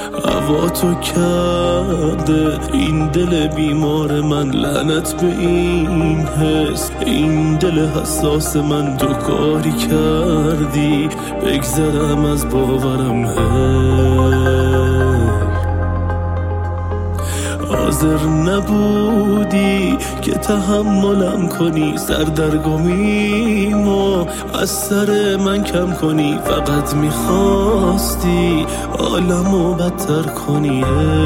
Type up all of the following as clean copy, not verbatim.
هوا تو کرده این دل بیمار من، لعنت به این حس، این دل حساس من. تو کاری کردی بگذرم از باورم، حاضر نبودی که تحملم کنی، سردرگمیمو از سر من کم کنی. فقط میخواستی عالمو بدتر کنی.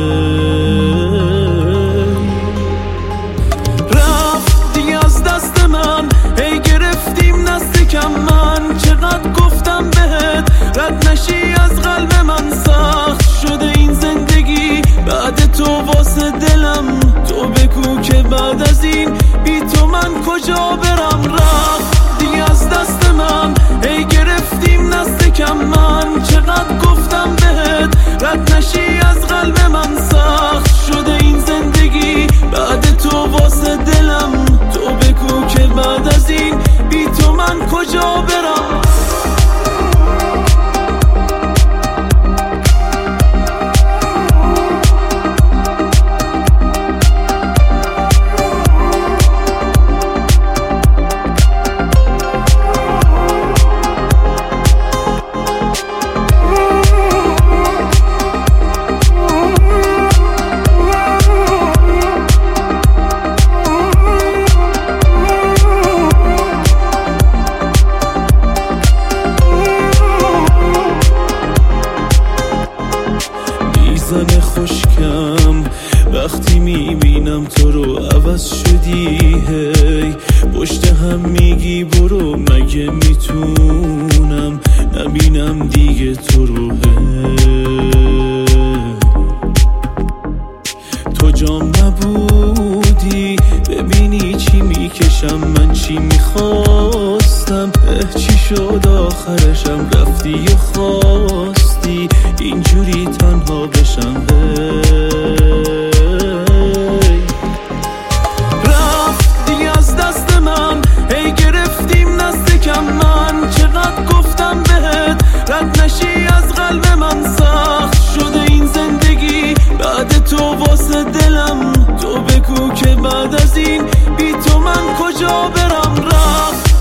رفتی از دست من، هی گرفتیم نست کم من. چقدر گفتم بهت رد نشی از قلب من، سخت شده این زندگی بعد تو واسه دلم. تو بگو که بعد از این بی تو من کجا برم. رفتی از دست من، هی گرفتیم نست کم من. چقدر گفتم بهت رد نشی از قلب من، سخت شده این زندگی بعد تو واسه دلم. تو بگو که بعد از این بی تو من کجا برم. زن خوشکم وقتی میبینم تو رو، عوض شدی هی پشت هم میگی برو. مگه میتونم نبینم دیگه تو رو؟ تو جام نبودی ببینی چی میکشم من، چی میخواستم چی شد آخرشم. رفتی و خواستی اینجوری تنها بشم. رفتی از دست من، هی گرفتیم نست کم من. چقدر گفتم بهت رد نشی از قلب من، سخت شده این زندگی بعد تو واسه دلم. تو بگو که بعد از این بی تو من کجا برم. رفت